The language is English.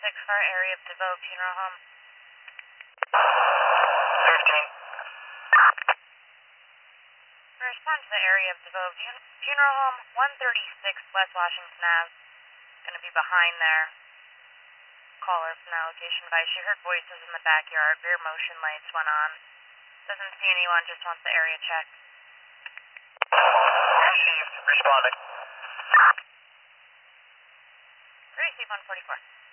for area of DeVoe Funeral Home. 15. Respond to the area of DeVoe Funeral Home, 136 West Washington Ave. Gonna be behind there. Caller from the location device. She heard voices in the backyard. Rear motion lights went on. Doesn't see anyone, just wants the area checked. Received. Responding. Receive 144.